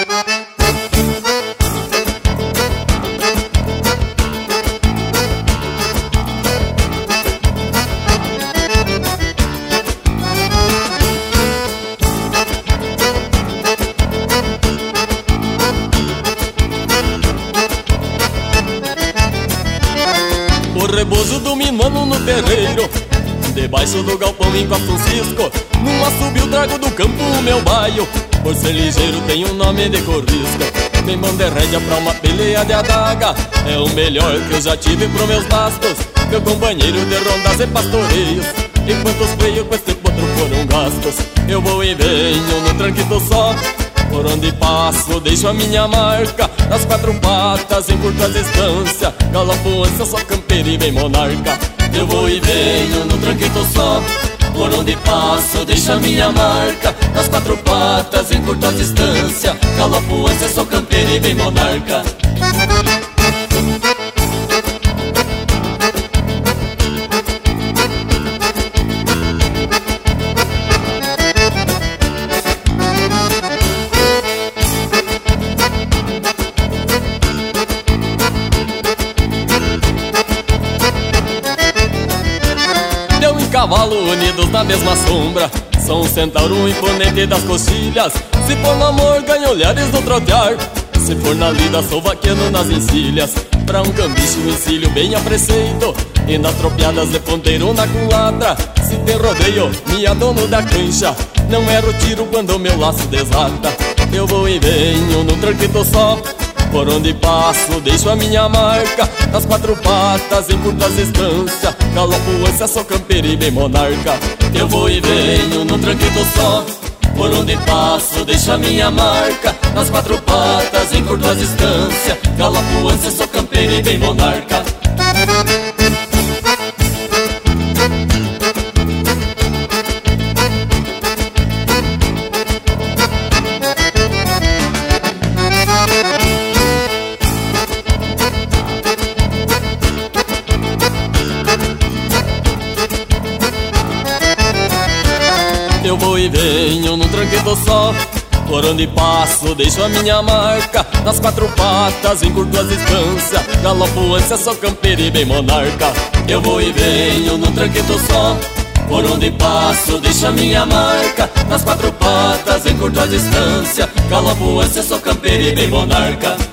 O rebozo do minuano no terreiro, debaixo do galpão em Costa Francisco, num assobio trago do campo o meu baio. Por ser ligeiro tem um nome de corrisco. Me manda rédea pra uma peleia de adaga, é o melhor que eu já tive pros meus bastos. Meu companheiro de rondas e pastoreios, enquanto os freios com este potro foram gastos. Eu vou e venho no tranquito só, por onde passo deixo a minha marca. Nas quatro patas, em curta distância, galopo ânsia, sou campeiro e bem monarca. Eu vou e venho no tranquito só, por onde passo deixo a minha marca. Nas quatro patas, em curta distância, galopo ânsia, sou campeiro e bem monarca. Cavalo unidos na mesma sombra, são um centauro imponente das coxilhas. Se for no amor ganho olhares do trotear, se for na lida sou vaqueano nas encilhas. Pra um cambiche um encilho bem a preceito, e nas tropiadas de ponteiro na culatra. Se tem rodeio, minha dono da cancha, não erro tiro quando meu laço desata. Eu vou e venho num tranquito só, por onde passo deixo a minha marca. Nas quatro patas, em curta distância, galopo ânsia, sou campeiro e bem monarca. Eu vou e venho num tranquito só, por onde passo deixo a minha marca. Nas quatro patas, em curta distância, galopo ânsia, sou campeiro e bem monarca. Eu vou e venho num tranquito só, por onde passo deixo a minha marca. Nas quatro patas, em curta distância, galopo ânsia, sou campeiro e bem monarca. Eu vou e venho num tranquito só, por onde passo deixo a minha marca. Nas quatro patas, em curta distância, galopo ânsia, sou campeiro e bem monarca.